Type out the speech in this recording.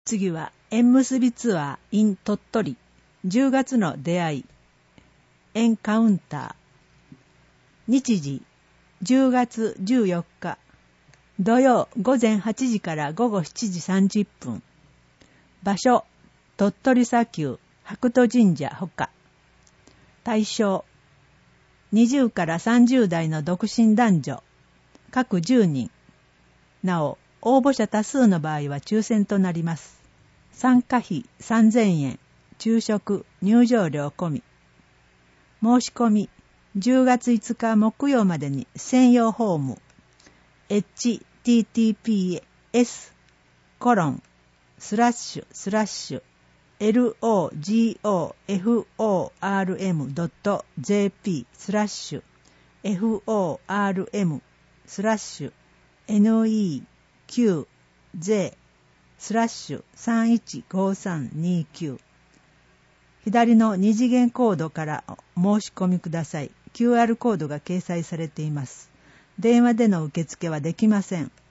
次は縁結びツアー in 鳥取10月の出会い縁カウンター。日時10月14日土曜午前8時から午後7時30分。場所鳥取砂丘白兎神社ほか。対象20から30代の独身男女各10人。なお応募者多数の場合は抽選となります。参加費3000円、昼食、入場料込み。申し込み、10月5日木曜までに専用フォーム、https://logform.jp/neq/315329 左の二次元コードから申し込みください。QR コードが掲載されています。電話での受付はできません。